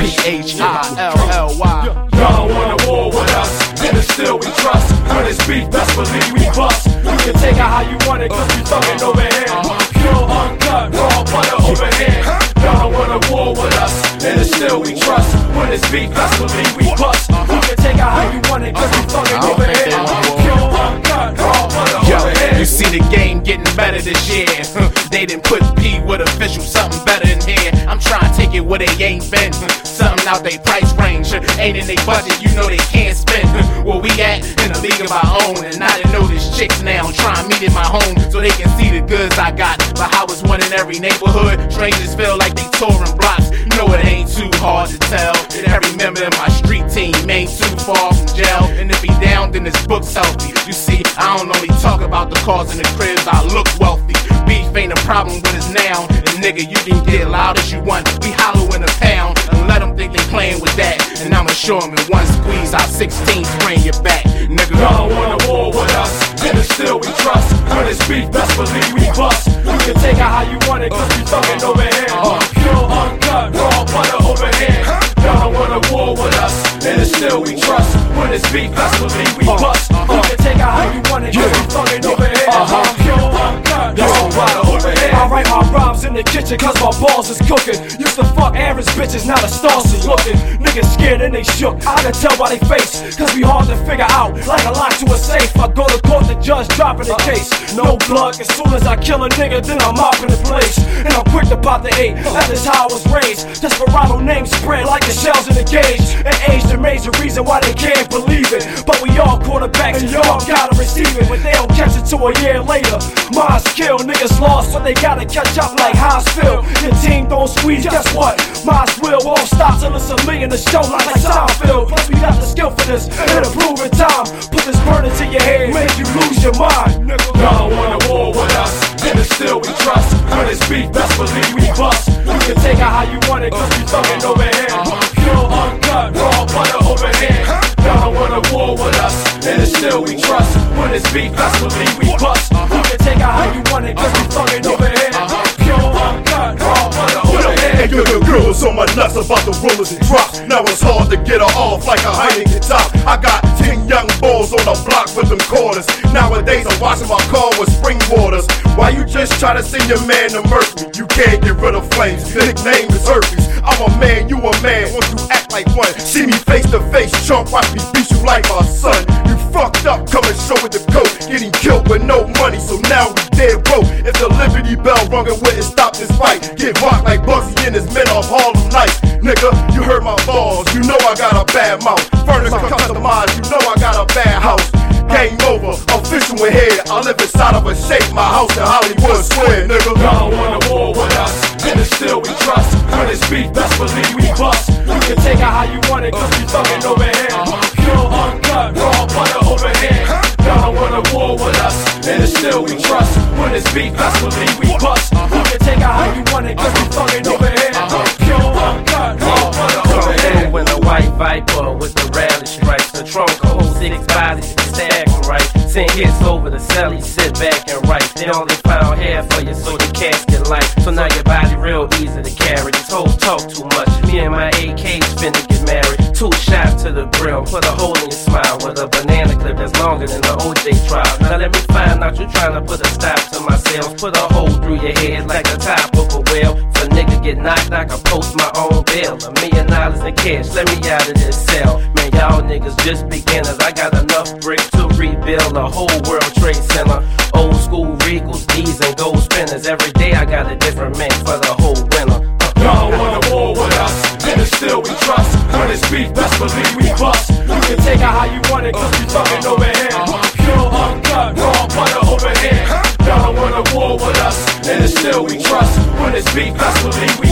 P-H-I-L-L-Y. Y'all don't want a war with us, and it's still we trust. When it's beef, best believe we bust. You can take it how you want it, cause we thuggin' over here. Pure, uncut, raw butter over here. Y'all don't want a war with us, and it's still we trust. When it's beef, best believe we bust. You can take it how you want it, cause we thuggin' over here. Pure, uncut, raw butter over here. You see the game getting better this year. They done put P with official, something better in here. I'm trying to take it where they ain't been. Something out they price range, ain't in they budget, you know they can't spend. Where we at, in a league of our own. And I done know this chicks now, trying to meet in my home so they can see the goods I got. But how it's one in every neighborhood, strangers feel like they touring blocks. You know it ain't too hard to tell that every member in my street team ain't too far from jail. And if he down, then his book's healthy. You see, I don't only talk about the cars and the cribs, I look wealthy. Beef ain't a problem when it's now. And nigga, you can get loud as you want. We hollow in a pound and let them think they playing with that. And I'ma show them in one squeeze, our 16 bring you back, nigga. Y'all don't want a war with us, and it's still we trust. When it's beef, best believe we bust. You can take it how you want it, cause we thuggin' over here. Pure, uncut, raw butter over here. Y'all don't want a war with us, and it's still we trust. When it's beef, best believe we bust. You can take it how you want it, cause we thuggin' over here. Pure, uncut, raw butter over here. I write my rhymes in the kitchen cause my balls is cooking. Used to fuck average bitches, now the stars is looking. Niggas scared and they shook, I can tell by they face. Cause we hard to figure out, like a lock to a safe. I go to court, the judge dropping the case. No blood, as soon as I kill a nigga, then I'm mopping the place. And I'm quick to pop the 8, that is how I was raised. Desperado name spread like the shells in the gauge. And age the major reason why they can't believe it. But we all quarterbacks and y'all gotta receive it. But they don't catch it till a year later. Mine's killed, niggas lost, so they gotta catch up like Highsfield. Your team don't squeeze, guess what? Mine's will won't stop till it's a million to show like Seinfeld. Plus we got the skill for this, and a proven time. Put this burden to your head, make you lose your mind. Y'all don't want a war with us, and it's still we trust. When it's beef, best believe we bust. You can take it how you want it, cause we thuggin' over here. Pure, uncut, raw butter over here. Y'all don't want a war with us, and it's still we trust. When it's beef, best believe we bust. You can take it how you want it, cause we thuggin' over here. Pure, uncut, raw butter over here. And your girl was on my nuts about the rollers and drops. Now it's hard to get her off like a Heineken top. I got 10 young bulls on the block with them quarters. Nowadays I'm washing my car with spring waters. Why you just try to send your man to murk me? You can't get rid of flames, the nickname is herpes. I'm a man, you a man, once you act like one. See me face to face, chump, watch me beat you like my son. You fucked up, come and show it the coat. Getting killed with no money, so now we dead broke. If the Liberty Bell rung, it wouldn't stop this fight. Get rocked like Bugsy and his men off Harlem Nights. Nigga, you heard my balls, you know I got a bad mouth. Furnace customized, you know I got a bad house. Game over, official in here. I live inside of a shape, my house in Hollywood Square, nigga. Y'all don't want a war with us, and it's still we trust. When it's beef, best believe we bust. You can take it how you want it, cause we thuggin' over here. Pure, uncut, raw butter over here. Y'all don't want a war with us, and it's still we trust. When it's beef, best believe we bust. You can take it how you want it, cause we thuggin' over here. Pure, uncut, raw butter over here. When the white Viper with the rally stripes, the trunk holds 6 bodies, stack right. 10 hits over the celly, sit back and write. They only found hair for you, so the casket light. So now your body real easy to carry. These hoes talk too much. Me and my AK's finna get married. 2 shots to the grill, put a hole in your smile with a banana clip that's longer than the OJ trial. Now let me find out you trying to put a stop to my sales. Put a hole through your head like the top of a whale. If a nigga get knocked, I can post my own bail. $1 million in cash, let me out of this cell. Man, y'all niggas just beginners. I got enough bricks to rebuild a whole World Trade Center. Old school Regals, D's and gold spinners. Every day I got a different man for the whole winter. Y'all don't want a war with us, and it's still we trust. When it's beef, best believe we bust. You can take it how you want it, cause we thuggin' over here. Pure, uncut, raw butter over here. Y'all don't want a war with us, and it's still we trust. When it's beef, best believe we